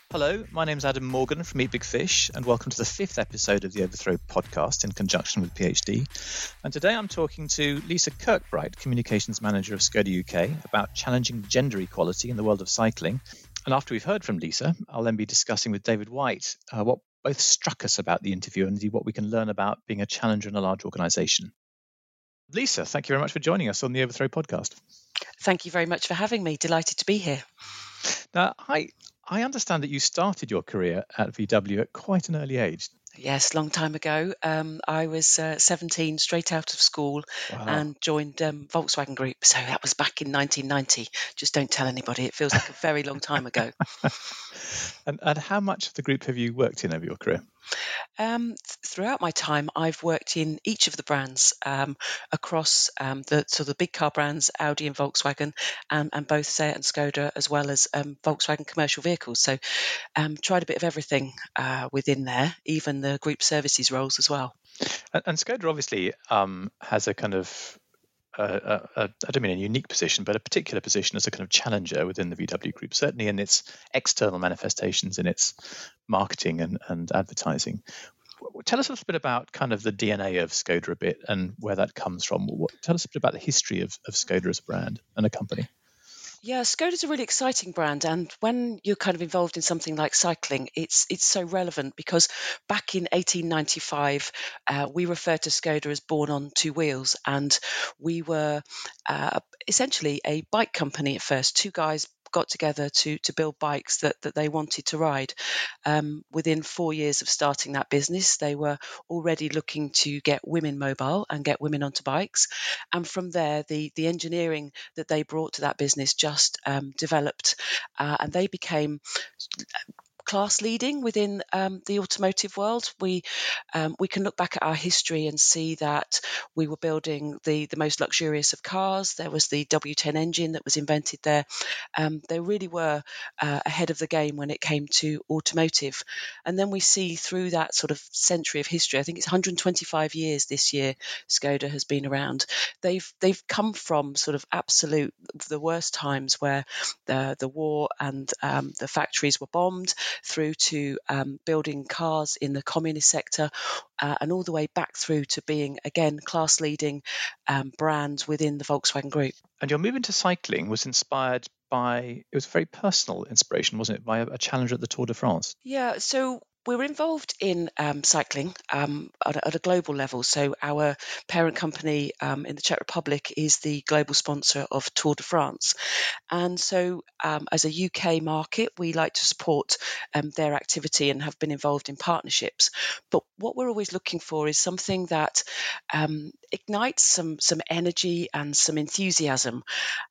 Hello, my name's Adam Morgan from Eat Big Fish, and welcome to the 5th episode of the Overthrow podcast in conjunction with PhD. And today I'm talking to Lisa Kirkbright, Communications Manager of Skoda UK, about challenging gender equality in the world of cycling. And after we've heard from Lisa, I'll then be discussing with David White what both struck us about the interview and indeed what we can learn about being a challenger in a large organisation. Lisa, thank you very much for joining us on the Overthrow podcast. Thank you very much for having me. Delighted to be here. Now, I understand that you started your career at VW at quite an early age. Yes, long time ago. I was 17, straight out of school, and joined Volkswagen Group. So that was back in 1990. Just don't tell anybody. It feels like a very long time ago. And how much of the group have you worked in over your career? Throughout my time, I've worked in each of the brands across the big car brands, Audi and Volkswagen, and both Seat and Skoda, as well as Volkswagen commercial vehicles. So tried a bit of everything within there, even the group services roles as well. And Skoda obviously has a kind of I don't mean a unique position, but a particular position as a kind of challenger within the VW group, certainly in its external manifestations, in its marketing and advertising. Tell us a little bit about kind of the DNA of Skoda a bit and where that comes from. Tell us a bit about the history of Skoda as a brand and a company. Yeah, Skoda's a really exciting brand, and when you're kind of involved in something like cycling, it's so relevant because back in 1895, we referred to Skoda as born on two wheels, and we were essentially a bike company at first. Two guys got together to build bikes that they wanted to ride. Within 4 years of starting that business, they were already looking to get women mobile and get women onto bikes. And from there, the engineering that they brought to that business just developed, and they became class leading within the automotive world. We can look back at our history and see that we were building the most luxurious of cars. There was the W10 engine that was invented there. They really were ahead of the game when it came to automotive. And then we see through that sort of century of history, I think it's 125 years this year Skoda has been around. They've come from sort of absolute the worst times where the war and the factories were bombed, through to building cars in the communist sector, and all the way back through to being, again, class-leading brands within the Volkswagen Group. And your move into cycling was inspired by, it was a very personal inspiration, wasn't it, by a challenger at the Tour de France? Yeah, so we were involved in cycling at a global level. So our parent company in the Czech Republic is the global sponsor of Tour de France. And so as a UK market, we like to support their activity and have been involved in partnerships. But what we're always looking for is something that ignites some energy and some enthusiasm.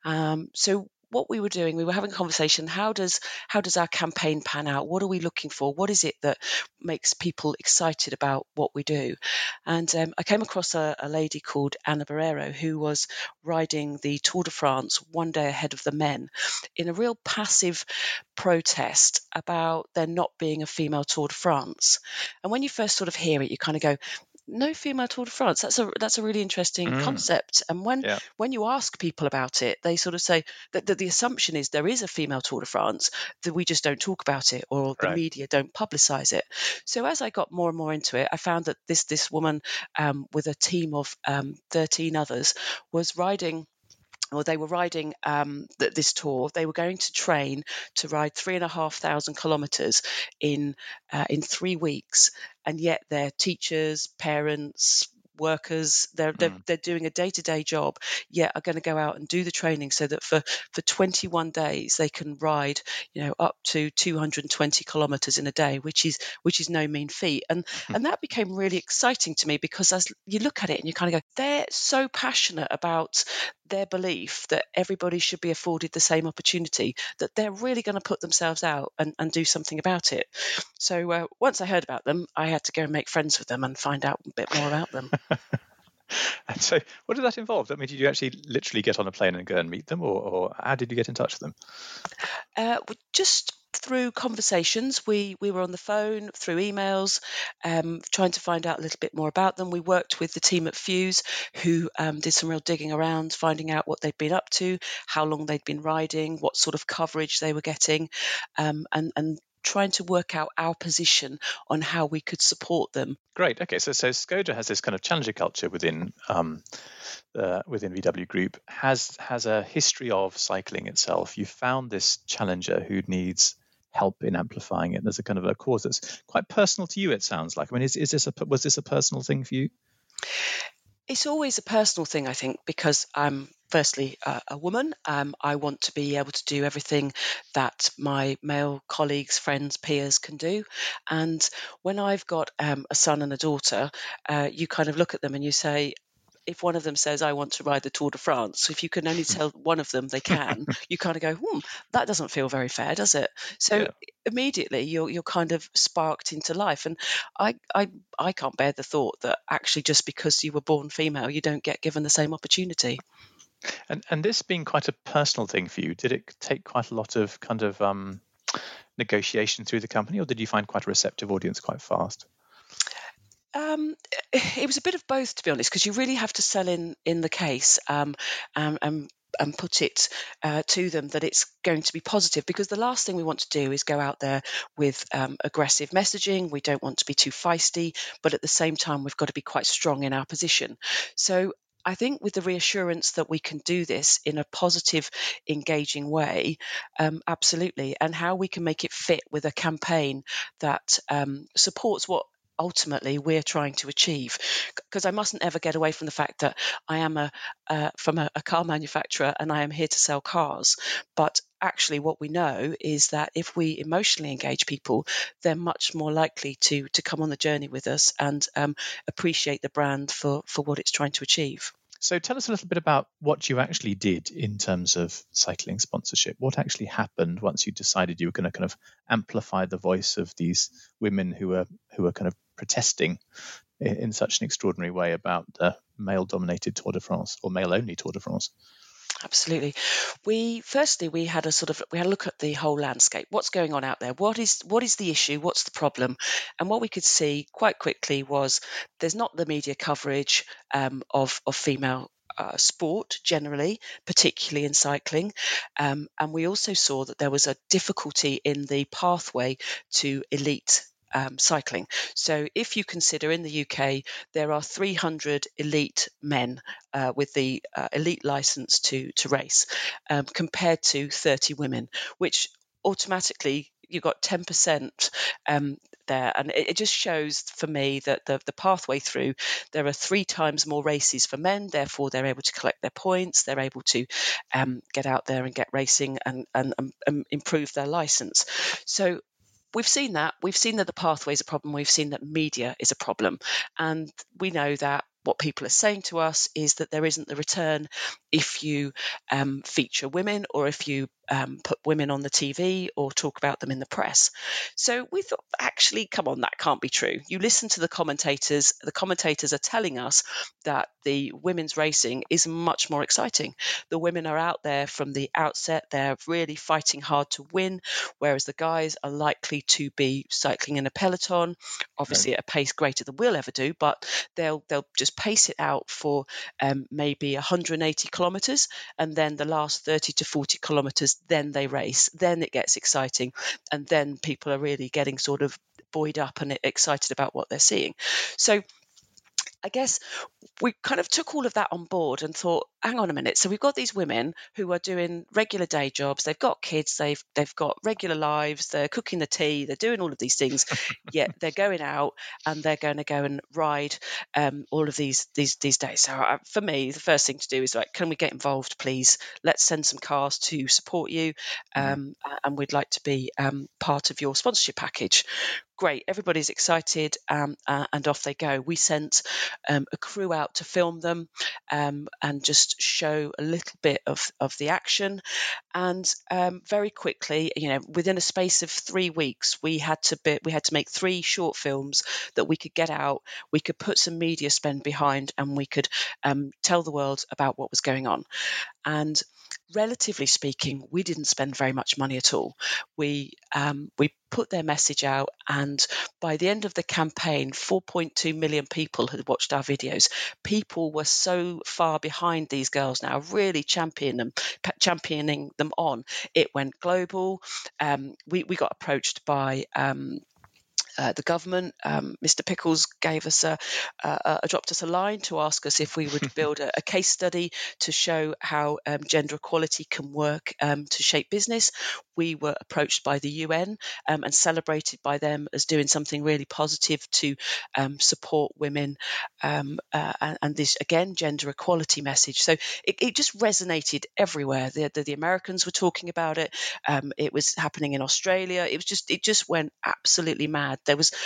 So what we were doing, we were having a conversation. How does our campaign pan out? What are we looking for? What is it that makes people excited about what we do? And I came across a lady called Ana Barrero, who was riding the Tour de France one day ahead of the men in a real passive protest about there not being a female Tour de France. And when you first sort of hear it, you kind of go, no female Tour de France. That's a really interesting concept. And when you ask people about it, they sort of say that the assumption is there is a female Tour de France, that we just don't talk about it, or the media don't publicise it. So as I got more and more into it, I found that this woman with a team of 13 others was riding. Or they were riding this tour. They were going to train to ride 3,500 kilometres in 3 weeks, and yet they're teachers, parents, workers. They're doing a day-to-day job, yet are going to go out and do the training so that for 21 days they can ride, up to 220 kilometres in a day, which is no mean feat. And that became really exciting to me, because as you look at it and you kind of go, they're so passionate about their belief that everybody should be afforded the same opportunity, that they're really going to put themselves out and do something about it. So once I heard about them, I had to go and make friends with them and find out a bit more about them. And so what did that involve? I mean, did you actually literally get on a plane and go and meet them, or how did you get in touch with them? Just through conversations. We were on the phone, through emails, trying to find out a little bit more about them. We worked with the team at Fuse, who did some real digging around, finding out what they'd been up to, how long they'd been riding, what sort of coverage they were getting. And trying to work out our position on how we could support them. Great. Okay, so Skoda has this kind of challenger culture within VW Group, has a history of cycling itself. You found this challenger who needs help in amplifying it. There's a kind of a cause that's quite personal to you, it sounds like. I mean, was this a personal thing for you? It's always a personal thing, I think, because I'm firstly a woman. I want to be able to do everything that my male colleagues, friends, peers can do. And when I've got a son and a daughter, you kind of look at them and you say, if one of them says, I want to ride the Tour de France, if you can only tell one of them they can, you kind of go, that doesn't feel very fair, does it? So immediately you're kind of sparked into life. And I can't bear the thought that actually just because you were born female, you don't get given the same opportunity. And this being quite a personal thing for you, did it take quite a lot of kind of negotiation through the company, or did you find quite a receptive audience quite fast? It was a bit of both, to be honest, because you really have to sell in the case and put it to them that it's going to be positive, because the last thing we want to do is go out there with aggressive messaging. We don't want to be too feisty, but at the same time, we've got to be quite strong in our position. So I think with the reassurance that we can do this in a positive, engaging way, absolutely, and how we can make it fit with a campaign that supports what ultimately we're trying to achieve. Because I mustn't ever get away from the fact that I am from a car manufacturer and I am here to sell cars. But actually what we know is that if we emotionally engage people, they're much more likely to come on the journey with us and appreciate the brand for what it's trying to achieve. So tell us a little bit about what you actually did in terms of cycling sponsorship. What actually happened once you decided you were going to kind of amplify the voice of these women who were kind of protesting in such an extraordinary way about the male-dominated Tour de France, or male-only Tour de France? Absolutely. We had a look at the whole landscape. What's going on out there? What is the issue? What's the problem? And what we could see quite quickly was there's not the media coverage of female sport generally, particularly in cycling. And we also saw that there was a difficulty in the pathway to elite cycling. So if you consider in the UK, there are 300 elite men with the elite license to race compared to 30 women, which automatically you've got 10% there. And it just shows for me that the pathway through, there are 3 times more races for men, therefore they're able to collect their points, they're able to get out there and get racing and improve their license. So we've seen that the pathway is a problem. We've seen that media is a problem. And we know that what people are saying to us is that there isn't the return if you feature women, or if you put women on the TV or talk about them in the press. So we thought, actually, come on, that can't be true. You listen to the commentators are telling us that the women's racing is much more exciting. The women are out there from the outset, they're really fighting hard to win, whereas the guys are likely to be cycling in a peloton, obviously at a pace greater than we'll ever do, but they'll just pace it out for maybe 180 kilometres, and then the last 30 to 40 kilometres, then they race, then it gets exciting, and then people are really getting sort of buoyed up and excited about what they're seeing. So I guess we kind of took all of that on board and thought, hang on a minute. So we've got these women who are doing regular day jobs. They've got kids. They've got regular lives. They're cooking the tea. They're doing all of these things. Yet they're going out and they're going to go and ride all of these days. So for me, the first thing to do is like, can we get involved, please? Let's send some cars to support you, and we'd like to be part of your sponsorship package. Great, everybody's excited, and off they go. We sent a crew out to film them and just show a little bit of the action. And very quickly, within a space of 3 weeks, we had to make 3 short films that we could get out. We could put some media spend behind, and we could tell the world about what was going on. And relatively speaking, we didn't spend very much money at all. We put their message out, and by the end of the campaign, 4.2 million people had watched our videos. People were so far behind these girls now, really championing them them on. It went global. We got approached by the government. Mr. Pickles gave us dropped us a line to ask us if we would build a case study to show how gender equality can work to shape business. We were approached by the UN and celebrated by them as doing something really positive to support women and this, again, gender equality message. So it just resonated everywhere. The Americans were talking about it. It was happening in Australia. It just went absolutely mad. There was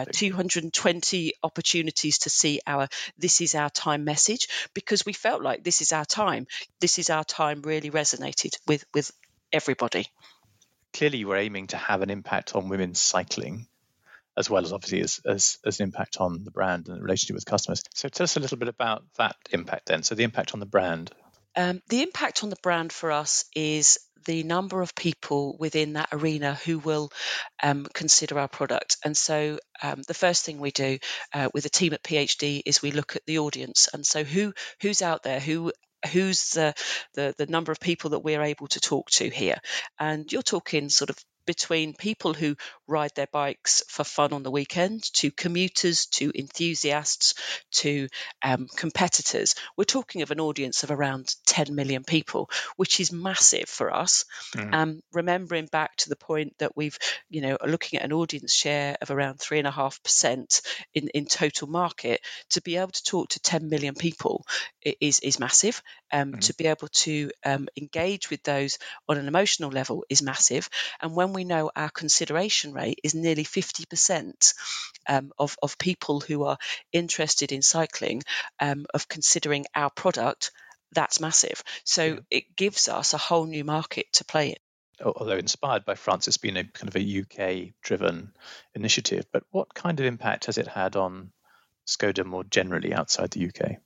220 opportunities to see our "This is our time" message, because we felt like this is our time. This is our time really resonated with everybody. Clearly, you were aiming to have an impact on women's cycling, as well as obviously as an impact on the brand and the relationship with customers. So tell us a little bit about that impact then. So the impact on the brand. The impact on the brand for us is the number of people within that arena who will consider our product. And so the first thing we do with the team at PhD is we look at the audience. And so who's out there, who's the number of people that we're able to talk to here. And you're talking sort of between people who ride their bikes for fun on the weekend, to commuters, to enthusiasts, to competitors. We're talking of an audience of around 10 million people, which is massive for us. Remembering back to the point that we've, are looking at an audience share of around 3.5% in total market, to be able to talk to 10 million people is massive. To be able to engage with those on an emotional level is massive. And when we know our consideration rate is nearly 50% of people who are interested in cycling, of considering our product, that's massive. So it gives us a whole new market to play in. Although inspired by France, it's been a kind of a UK-driven initiative. But what kind of impact has it had on Skoda more generally outside the UK?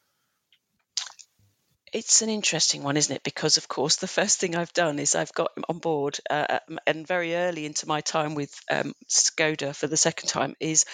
It's an interesting one, isn't it? Because, of course, the first thing I've done is I've got on board, and very early into my time with Skoda for the second time, is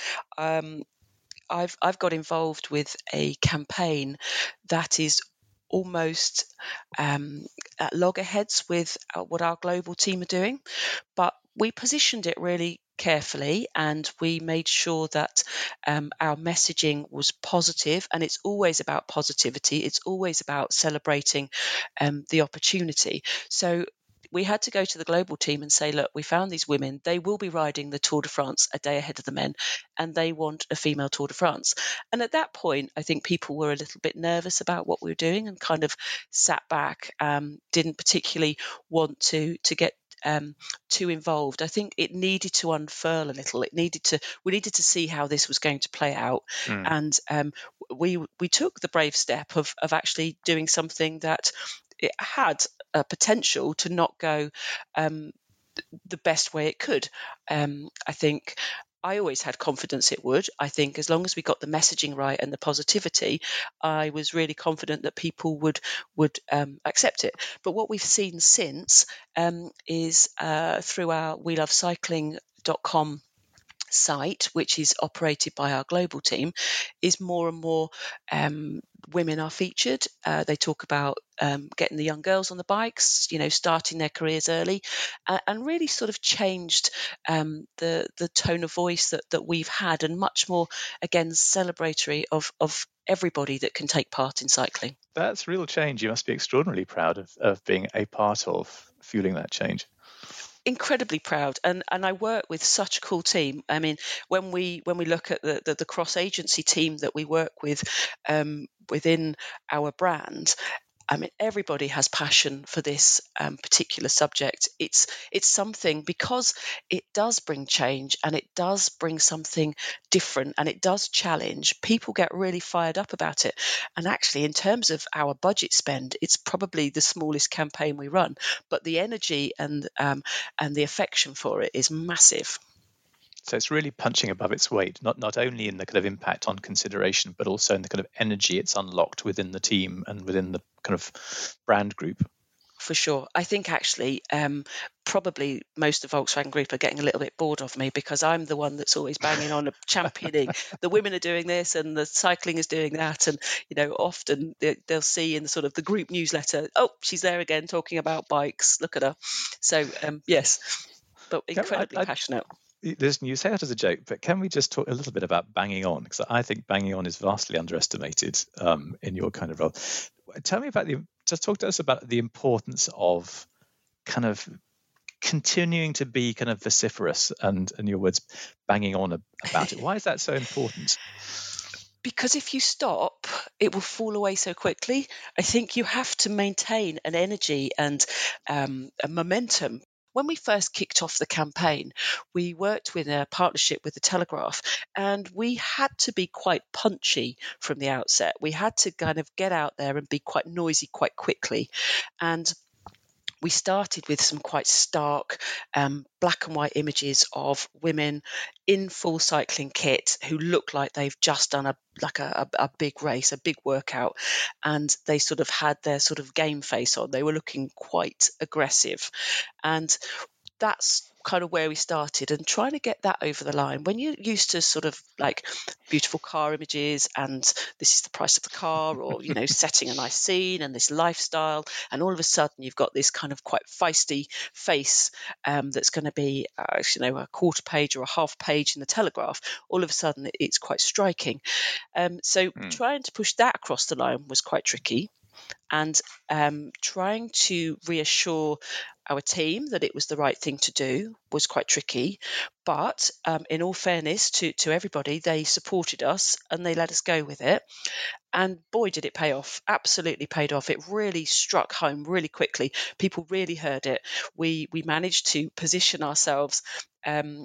I've got involved with a campaign that is almost at loggerheads with what our global team are doing. But we positioned it really carefully, and we made sure that our messaging was positive, and it's always about positivity. It's always about celebrating the opportunity. So we had to go to the global team and say, look, we found these women. They will be riding the Tour de France a day ahead of the men, and they want a female Tour de France. And at that point, I think people were a little bit nervous about what we were doing and kind of sat back, didn't particularly want to get too involved. I think it needed to unfurl a little. We needed to see how this was going to play out, and we took the brave step of actually doing something that it had a potential to not go the best way it could. I think I always had confidence it would. I think as long as we got the messaging right and the positivity, I was really confident that people would accept it. But what we've seen since is through our welovecycling.com site, which is operated by our global team, is more and more women are featured. They talk about getting the young girls on the bikes, starting their careers early, and really sort of changed the tone of voice that we've had, and much more, again, celebratory of everybody that can take part in cycling. That's real change. You must be extraordinarily proud of being a part of fueling that change. Incredibly proud, and I work with such a cool team. I mean, when we look at the cross agency team that we work with within our brand, I mean, everybody has passion for this particular subject. It's something, because it does bring change, and it does bring something different, and it does challenge. People get really fired up about it. And actually, in terms of our budget spend, it's probably the smallest campaign we run, but the energy and the affection for it is massive. So it's really punching above its weight, not only in the kind of impact on consideration, but also in the kind of energy it's unlocked within the team and within the kind of brand group. For sure. I think actually probably most of Volkswagen Group are getting a little bit bored of me because I'm the one that's always banging on, championing the women are doing this and the cycling is doing that. And, often they'll see in the sort of the group newsletter, oh, she's there again talking about bikes. Look at her. So, yes, but incredibly passionate. Listen, you say that as a joke, but can we just talk a little bit about banging on? Because I think banging on is vastly underestimated in your kind of role. Tell me about just talk to us about the importance of kind of continuing to be kind of vociferous and, in your words, banging on about it. Why is that so important? Because if you stop, it will fall away so quickly. I think you have to maintain an energy and a momentum. When we first kicked off the campaign, we worked with a partnership with the Telegraph, and we had to be quite punchy from the outset. We had to kind of get out there and be quite noisy quite quickly. And we started with some quite stark black and white images of women in full cycling kit who look like they've just done a big race, a big workout, and they sort of had their sort of game face on. They were looking quite aggressive, and that's kind of where we started, and trying to get that over the line. When you're used to sort of like beautiful car images and this is the price of the car, or setting a nice scene and this lifestyle, and all of a sudden you've got this kind of quite feisty face that's going to be a quarter page or a half page in the Telegraph, all of a sudden it's quite striking. So trying to push that across the line was quite tricky, and trying to reassure our team that it was the right thing to do was quite tricky. But in all fairness to everybody, they supported us and they let us go with it. And boy, did it pay off. Absolutely paid off. It really struck home really quickly. People really heard it. We managed to position ourselves on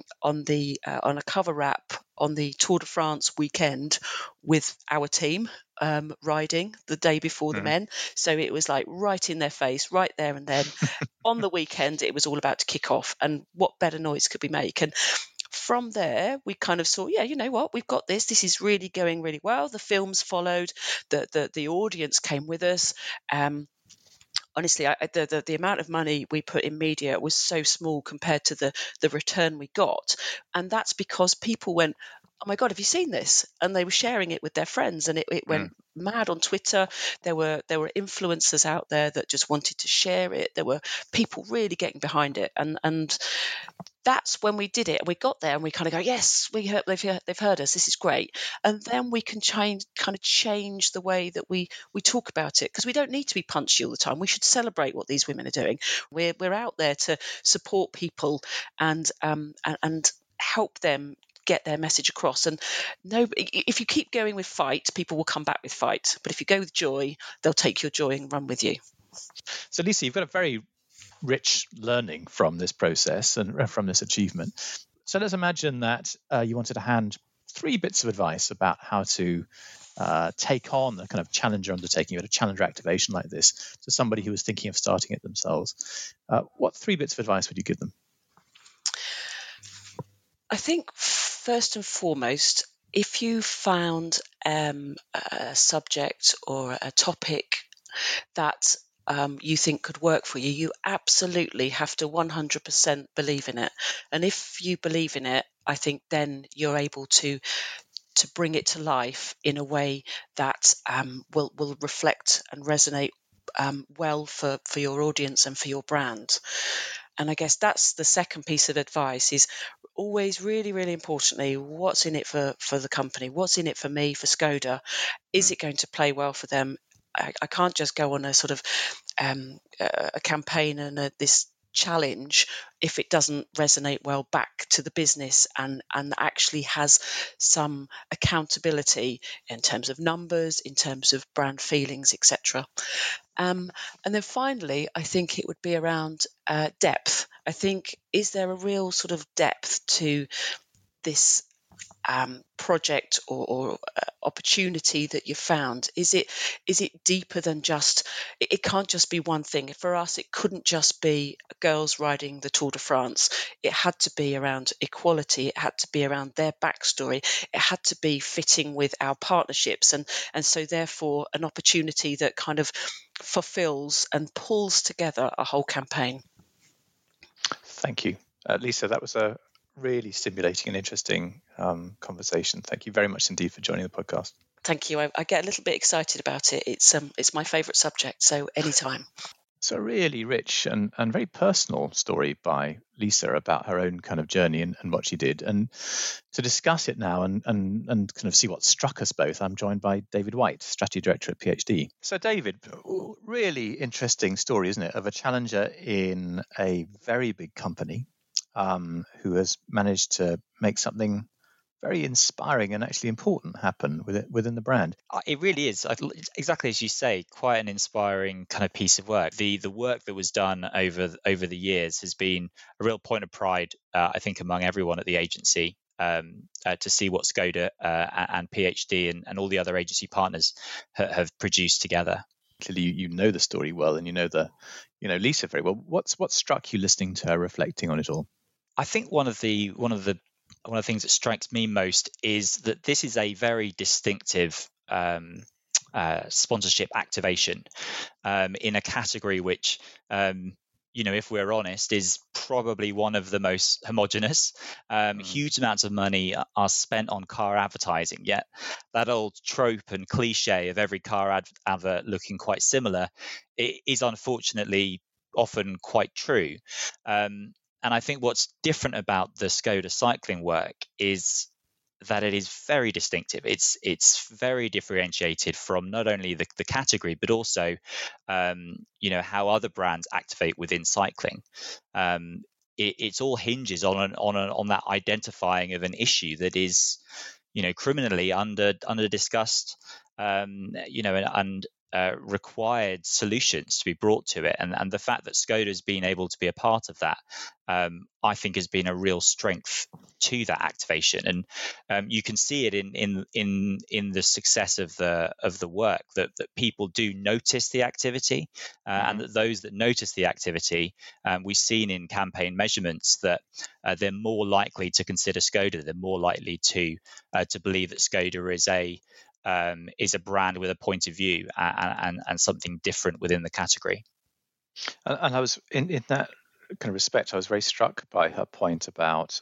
a cover wrap on the Tour de France weekend with our team riding the day before the men. So it was like right in their face, right there and then. On the weekend, it was all about to kick off. And what better noise could we make? And from there, we kind of saw, you know what, we've got this. This is really going really well. The films followed. The audience came with us. Honestly, the amount of money we put in media was so small compared to the return we got. And that's because people went, oh my God, have you seen this? And they were sharing it with their friends, and it went mad on Twitter. There were influencers out there that just wanted to share it. There were people really getting behind it. And that's when we did it. And we got there and we kind of go, yes, they've heard us. This is great. And then we can change the way that we talk about it, because we don't need to be punchy all the time. We should celebrate what these women are doing. We're out there to support people and help them get their message across. And if you keep going with fight, people will come back with fight. But if you go with joy, they'll take your joy and run with you. So Lisa, you've got a very rich learning from this process and from this achievement. So let's imagine that you wanted to hand 3 bits of advice about how to take on a kind of challenger undertaking, a challenger activation like this, to somebody who was thinking of starting it themselves. What 3 bits of advice would you give them? I think first and foremost, if you found a subject or a topic that you think could work for you, you absolutely have to 100% believe in it. And if you believe in it, I think then you're able to bring it to life in a way that will reflect and resonate well for your audience and for your brand. And I guess that's the second piece of advice, is always really, really importantly, what's in it for the company? What's in it for me, for Skoda? Is it going to play well for them? I can't just go on a sort of a campaign and this challenge if it doesn't resonate well back to the business and actually has some accountability in terms of numbers, in terms of brand feelings, etc. And then finally, I think it would be around depth. I think, is there a real sort of depth to this project or opportunity that you found? Is it deeper than just? It can't just be one thing. For us, it couldn't just be girls riding the Tour de France. It had to be around equality. It had to be around their backstory. It had to be fitting with our partnerships, and so therefore an opportunity that kind of fulfills and pulls together a whole campaign. Thank you, Lisa. That was a really stimulating and interesting conversation. Thank you very much indeed for joining the podcast. Thank you. I get a little bit excited about it. It's my favourite subject, so anytime. So a really rich and very personal story by Lisa about her own kind of journey and what she did. And to discuss it now and kind of see what struck us both, I'm joined by David White, Strategy Director at PhD. So David, really interesting story, isn't it, of a challenger in a very big company who has managed to make something very inspiring and actually important happen within the brand. It really is, exactly as you say, quite an inspiring kind of piece of work. The work that was done over the years has been a real point of pride, I think, among everyone at the agency, to see what Skoda and PhD and all the other agency partners have produced together. Clearly, you know the story well, and you know Lisa very well. What struck you listening to her reflecting on it all? I think one of the things that strikes me most is that this is a very distinctive sponsorship activation in a category which, if we're honest, is probably one of the most homogenous. Huge amounts of money are spent on car advertising, yet that old trope and cliche of every car advert looking quite similar is unfortunately often quite true. And I think what's different about the Skoda cycling work is that it is very distinctive. It's very differentiated from not only the category, but also, how other brands activate within cycling. It all hinges on that identifying of an issue that is, criminally under discussed, and required solutions to be brought to it, and the fact that Skoda has been able to be a part of that, I think, has been a real strength to that activation, and you can see it in the success of the work that people do notice the activity, and that those that notice the activity, we've seen in campaign measurements that they're more likely to consider Skoda. They're more likely to believe that Skoda is a brand with a point of view and something different within the category. And I was in that kind of respect, I was very struck by her point about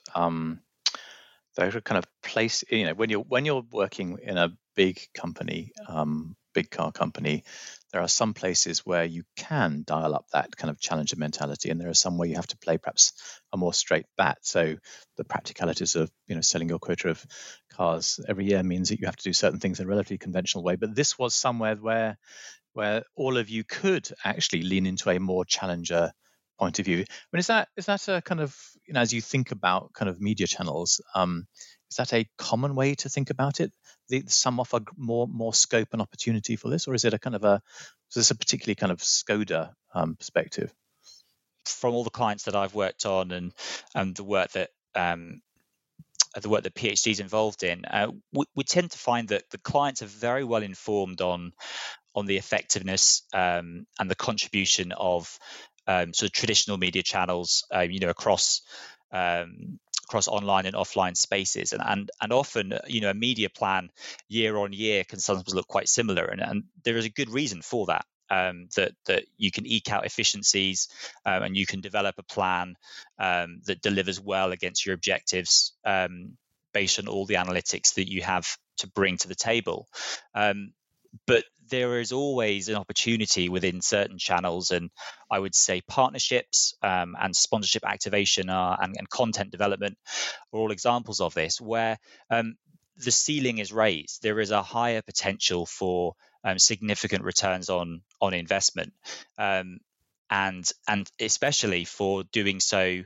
the kind of place. When you're working in a big company, big car company, there are some places where you can dial up that kind of challenger mentality, and there are some where you have to play perhaps a more straight bat. So the practicalities of selling your quota of cars every year means that you have to do certain things in a relatively conventional way. But this was somewhere where all of you could actually lean into a more challenger point of view. I mean, is that a kind of, as you think about kind of media channels, is that a common way to think about it? Some offer more scope and opportunity for this, or is it is this a particularly kind of Skoda perspective? From all the clients that I've worked on and the work that PhD is involved in, we tend to find that the clients are very well informed on the effectiveness and the contribution of sort of traditional media channels, across online and offline spaces, and often, a media plan year on year can sometimes look quite similar, and there is a good reason for that. That you can eke out efficiencies, and you can develop a plan that delivers well against your objectives, based on all the analytics that you have to bring to the table. But there is always an opportunity within certain channels, and I would say partnerships and sponsorship activation and content development are all examples of this, where the ceiling is raised. There is a higher potential for significant returns on investment, and especially for doing so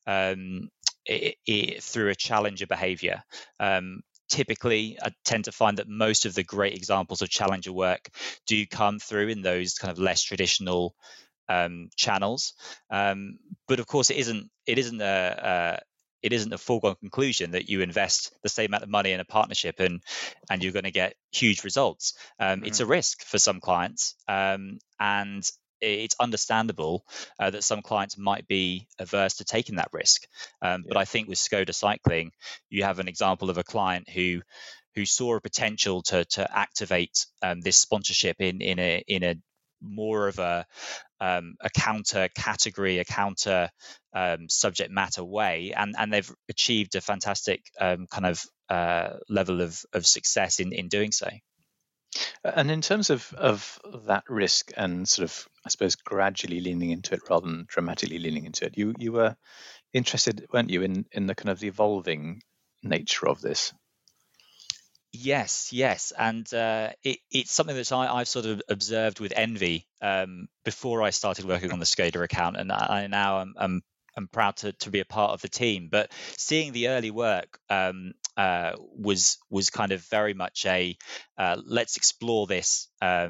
through a challenger behavior. Typically, I tend to find that most of the great examples of challenger work do come through in those kind of less traditional channels. But of course, it isn't it isn't a foregone conclusion that you invest the same amount of money in a partnership and you're going to get huge results. It's a risk for some clients, and it's understandable that some clients might be averse to taking that risk. But I think with Skoda Cycling, you have an example of a client who saw a potential to activate this sponsorship in a more of a counter category, a counter subject matter way, and they've achieved a fantastic kind of level of success in doing so. And in terms of that risk and sort of, I suppose, gradually leaning into it rather than dramatically leaning into it, you were interested, weren't you, in the kind of the evolving nature of this? Yes, and it's something that I've sort of observed with envy before I started working on the Skoda account, and I now I'm proud to be a part of the team. But seeing the early work was kind of very much a let's explore this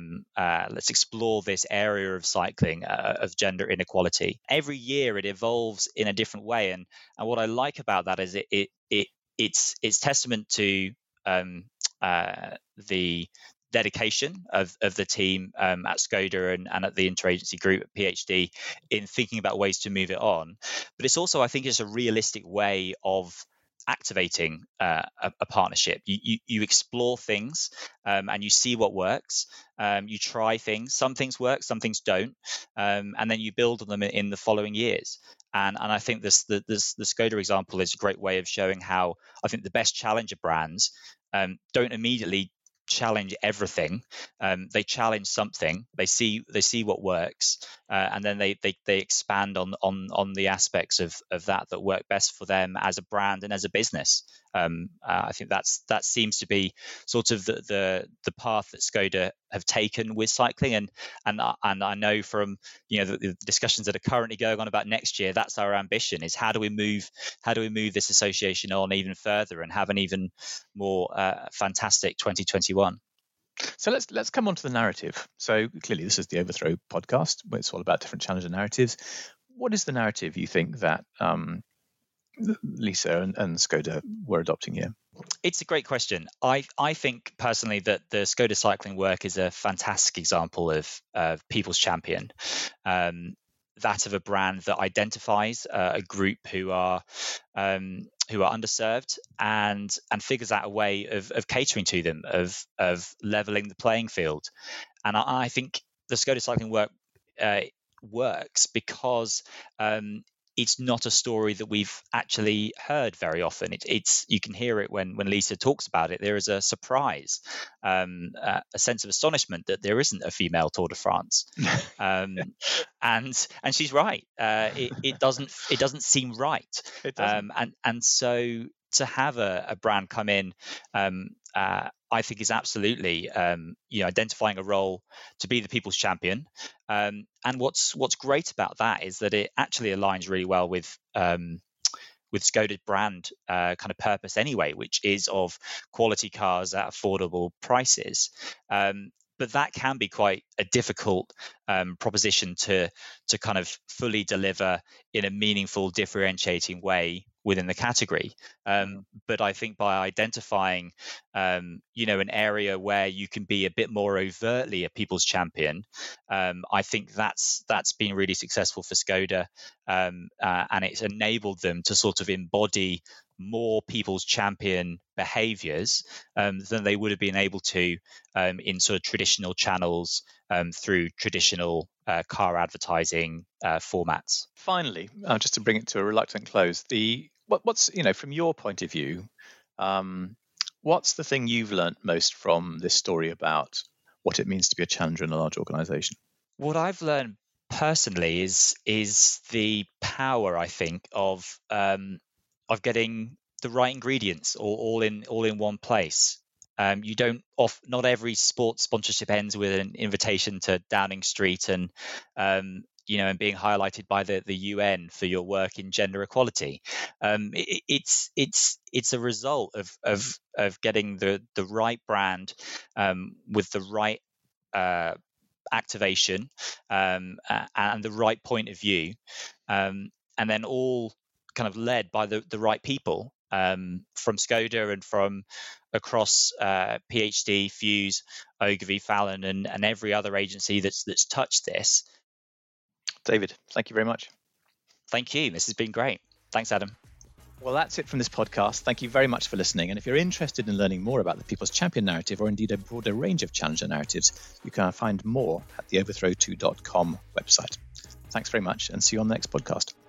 area of cycling, of gender inequality. Every year it evolves in a different way, and what I like about that is it's testament to the dedication of the team at Skoda and at the interagency group at PhD in thinking about ways to move it on. But it's also, I think, it's a realistic way of activating a partnership. You explore things and you see what works. You try things. Some things work, some things don't, and then you build on them in the following years. And I think the Skoda example is a great way of showing how I think the best challenger brands don't immediately challenge everything. They challenge something. They see what works, and then they expand on the aspects of that work best for them as a brand and as a business. I think that seems to be sort of the path that Skoda have taken with cycling, and I know from the discussions that are currently going on about next year, that's our ambition: is how do we move this association on even further and have an even more fantastic 2021. So let's come on to the narrative. So clearly this is the Overthrow podcast, where it's all about different challenger narratives. What is the narrative you think that Lisa and Skoda were adopting here? It's a great question. I think personally that the Skoda Cycling work is a fantastic example of people's champion. That of a brand that identifies a group who are underserved and figures out a way of catering to them, of leveling the playing field. And I think the Skoda Cycling work works because it's not a story that we've actually heard very often. It's you can hear it when Lisa talks about it. There is a surprise, a sense of astonishment that there isn't a female Tour de France, and she's right. It doesn't seem right. It doesn't. And so to have a brand come in, I think is absolutely identifying a role to be the people's champion. And what's great about that is that it actually aligns really well with Skoda's brand kind of purpose anyway, which is of quality cars at affordable prices. But that can be quite a difficult proposition to kind of fully deliver in a meaningful, differentiating way within the category. But I think by identifying, an area where you can be a bit more overtly a people's champion, I think that's been really successful for Skoda, and it's enabled them to sort of embody more people's champion behaviors than they would have been able to in sort of traditional channels through traditional car advertising formats. Finally, just to bring it to a reluctant close, what's from your point of view, what's the thing you've learnt most from this story about what it means to be a challenger in a large organisation? What I've learned personally is the power, I think, of getting the right ingredients all in one place. You don't not every sports sponsorship ends with an invitation to Downing Street and and being highlighted by the UN for your work in gender equality. It's a result of getting the right brand with the right activation and the right point of view, and then all kind of led by the right people from Skoda and from across PhD, Fuse, Ogilvy, Fallon, and every other agency that's touched this. David, thank you very much. Thank you. This has been great. Thanks, Adam. Well, that's it from this podcast. Thank you very much for listening. And if you're interested in learning more about the People's Champion narrative, or indeed a broader range of challenger narratives, you can find more at the overthrow2.com website. Thanks very much, and see you on the next podcast.